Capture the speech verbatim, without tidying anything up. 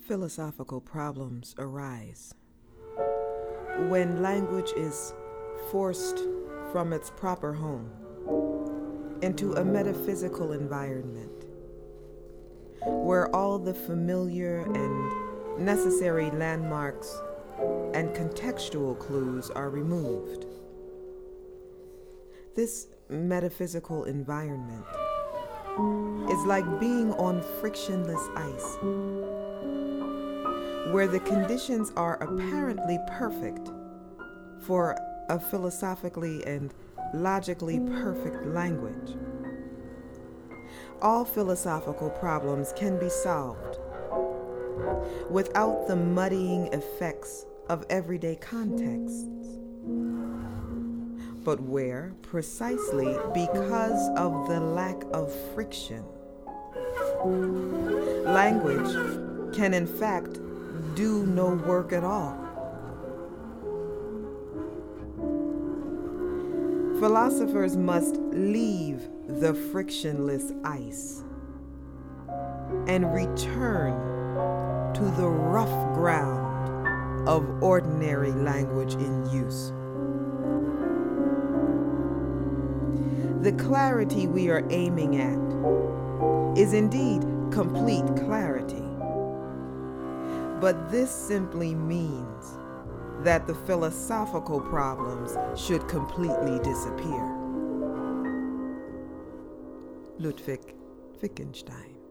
Philosophical problems arise when language is forced from its proper home into a metaphysical environment where all the familiar and necessary landmarks and contextual clues are removed. This metaphysical environment is like being on frictionless ice, where the conditions are apparently perfect for a philosophically and logically perfect language. All philosophical problems can be solved without the muddying effects of everyday contexts. But where, precisely because of the lack of friction, language can in fact do no work at all. Philosophers must leave the frictionless ice and return to the rough ground of ordinary language in use. The clarity we are aiming at is indeed complete clarity, but this simply means that the philosophical problems should completely disappear. Ludwig Wittgenstein.